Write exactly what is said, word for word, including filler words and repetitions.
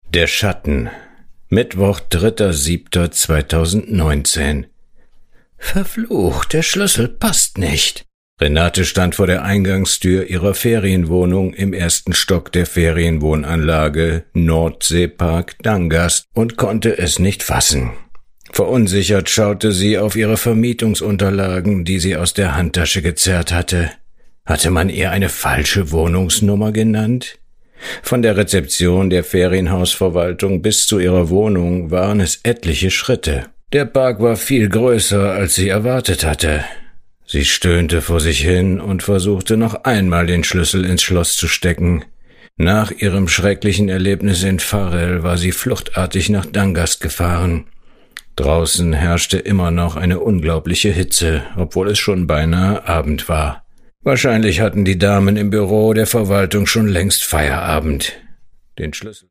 Der Schatten. Mittwoch, dritter siebter zweitausendneunzehn. Verflucht, der Schlüssel passt nicht. Renate stand vor der Eingangstür ihrer Ferienwohnung im ersten Stock der Ferienwohnanlage Nordseepark Dangast und konnte es nicht fassen. Verunsichert schaute sie auf ihre Vermietungsunterlagen, die sie aus der Handtasche gezerrt hatte. Hatte man ihr eine falsche Wohnungsnummer genannt? Von der Rezeption der Ferienhausverwaltung bis zu ihrer Wohnung waren es etliche Schritte. Der Park war viel größer, als sie erwartet hatte. Sie stöhnte vor sich hin und versuchte noch einmal den Schlüssel ins Schloss zu stecken. Nach ihrem schrecklichen Erlebnis in Pfarrell war sie fluchtartig nach Dangast gefahren. Draußen herrschte immer noch eine unglaubliche Hitze, obwohl es schon beinahe Abend war. Wahrscheinlich hatten die Damen im Büro der Verwaltung schon längst Feierabend. Den Schlüssel